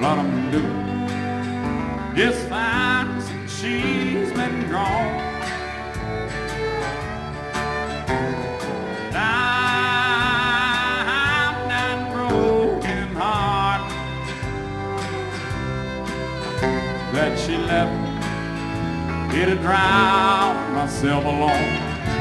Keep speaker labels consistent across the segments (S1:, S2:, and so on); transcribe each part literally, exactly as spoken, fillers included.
S1: what I'm gonna do. Just fine since she's been gone. I'm that broken heart that she left me here to drown myself alone.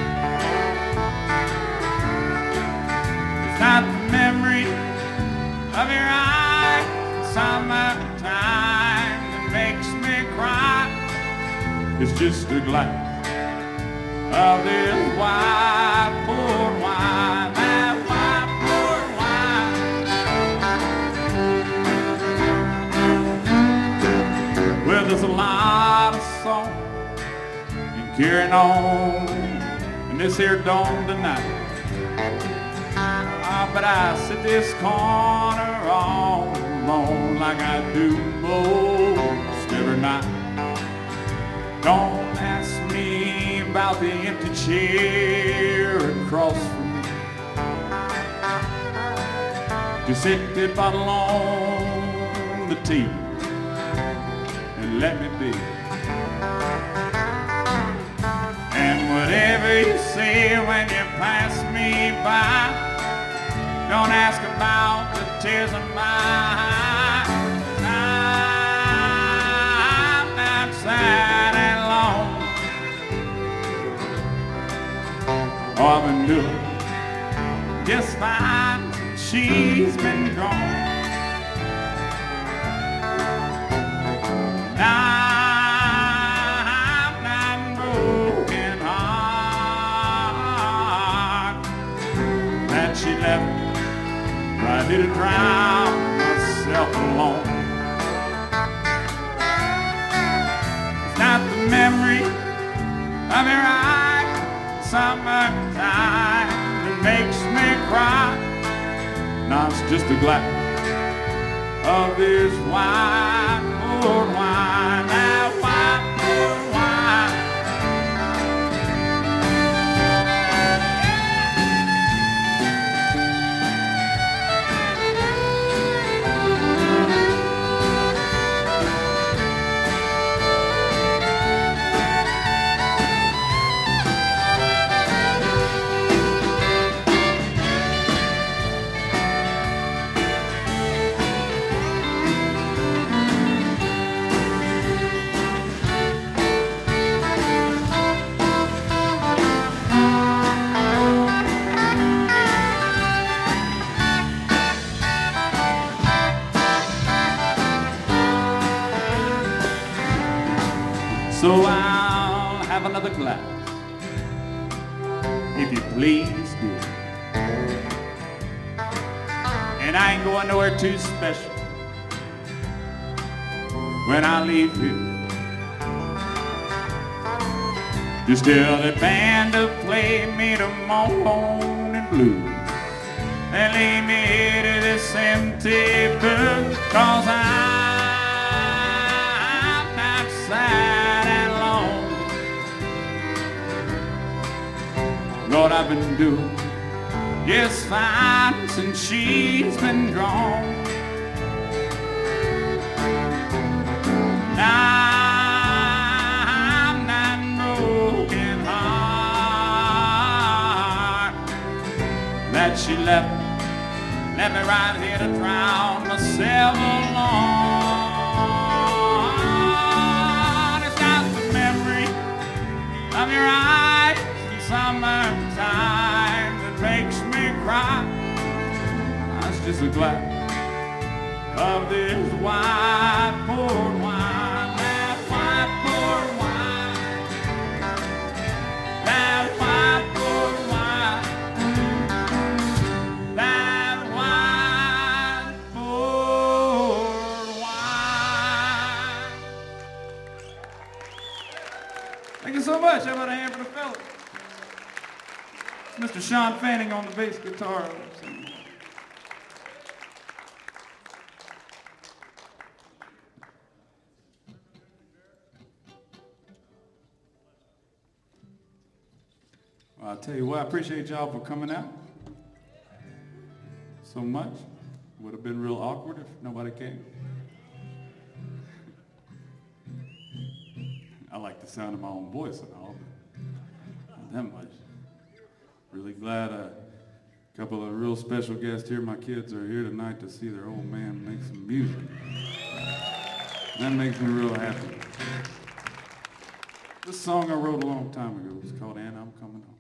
S1: It's not the memory of your eyes summertime that makes me cry. It's just a glass of this white port wine, that white port wine. Well, there's a lot of song and carrying on in this here dawn tonight. Ah, but I sit this corner all alone like I do most every night. Don't ask me about the empty chair across from me. Just sit that bottle on the table and let me be. And whatever you say when you pass me by, don't ask about the tears of my eyes. I'm not sad and alone. Oh, I've been doing just fine since she's been gone. Now I'm that broken heart that she left me right here to drown myself alone. It's not the memory of your eyes summertime that makes me cry. Now it's just a glass of this white port wine, that white port wine. So I'll have another glass, if you please, dear. And I ain't going nowhere too special when I leave here. Just tell the band to play me the morning blues and leave me here to this empty book, 'cause I'm not sad and alone. Lord, I've been doing just fine since she's been gone. Now I'm that broken heart that she left, left me right here to drown myself alone. It's not the memory of your eyes in summertime that makes me cry. It's just a glass of this white port wine, that white port wine, that white port wine, that white port wine. Thank you so much. How about a hand for the fellas? Mister Sean Fanning on the bass guitar. Well, I'll tell you what, I appreciate y'all for coming out so much. Would have been real awkward if nobody came. like the sound of my own voice and all, but not that much. Really glad a couple of real special guests here. My kids are here tonight to see their old man make some music. That makes me real happy. This song I wrote a long time ago. It's called And I'm Coming Home.